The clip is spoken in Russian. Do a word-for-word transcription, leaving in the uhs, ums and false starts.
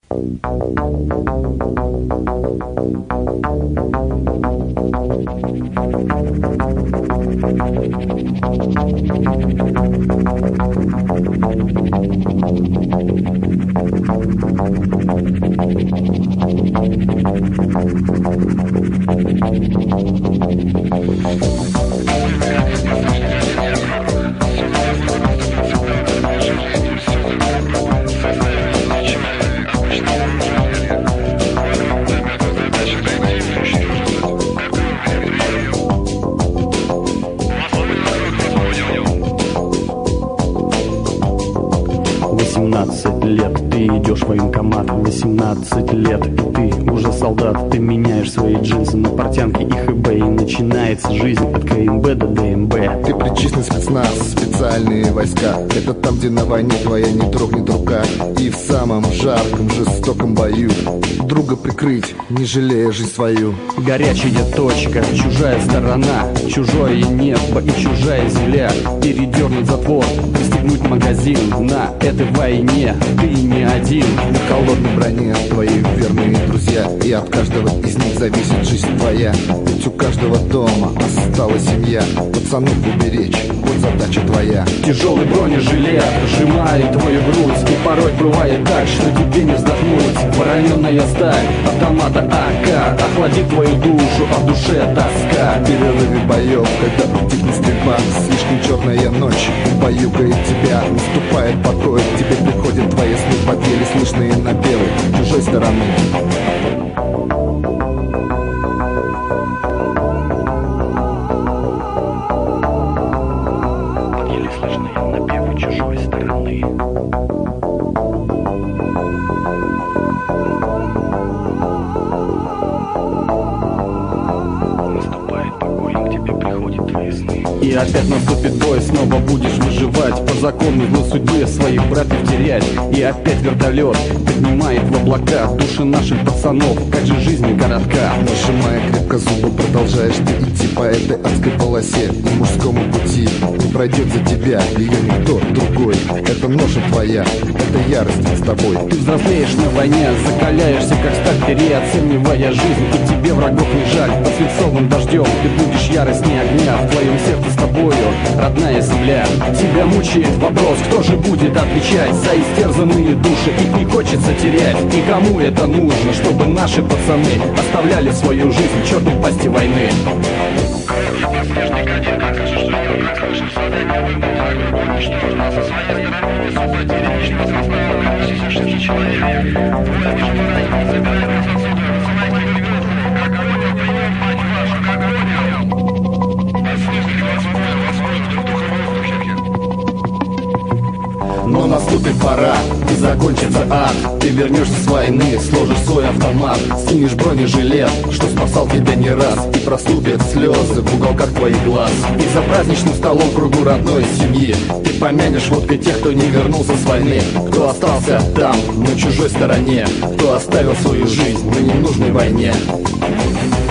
восемнадцать лет, ты идешь в военкомат. Восемнадцать лет, и ты уже солдат. Ты меняешь свои джинсы на портянки и ХБ, и начинается жизнь от КМБ до ДМБ. Ты причислен в спецназ, специальные войска. Это там, где на войне твоя не дрогнет рука. И в самом жарком, жестоком бою друга прикрыть, не жалея жизнь свою. Горячая точка, чужая сторона, чужое небо и чужая земля. Передернуть затвор, пристегнуть магазин. На этой войне ты не один. На холодной броне твои верные друзья, и от каждого из них зависит жизнь твоя. Ведь у каждого дома осталась семья. Пацанов уберечь, вот задача твоя. Тяжелый бронежилет сжимает твою грудь, и порой бывает так, что тебе не вздохнуть. Вороненая сталь автомата АК охладит твою душу, а в душе тоска. В перерыве боев, когда утихнет стрельба, слишком черная ночь убаюкает тебя. Наступает покой, к тебе приходят твои сны, под еле слышные напевы чужой стороны. Еле слышные напевы чужой стороны. Наступает покой, к тебе приходят твои сны. И опять наступит бой, снова будешь выживать. По закону злой судьбе своих братьев терять. И опять вертолет поднимает в облака души наших пацанов. Как же жизнь коротка. Нажимая крепко зубы, продолжаешь ты идти по этой адской полосе и мужскому пути. Не пройдет за тебя ее никто другой. Это ноша твоя, это ярость с тобой. Ты взрослеешь на войне, закаляешься как сталь, переоценивая жизнь. И тебе врагов не жаль, под свинцовым дождем ты будешь яростнее огня. В твоем сердце с тобою родная земля. Тебя мучает вопрос, кто же будет отвечать за истерзанные души, их не хочется терять. И кому это нужно, чтобы наши пацаны оставляли свою жизнь в черной пасти войны? Но наступит пора, и закончится ад. Ты вернешься с войны, сложишь свой автомат, снимешь бронежилет, что спасал тебя не раз. И проступят слезы в уголках твоих глаз. И за праздничным столом в кругу родной семьи ты помянешь водкой тех, кто не вернулся с войны. Кто остался там, на чужой стороне, кто оставил свою жизнь на ненужной войне.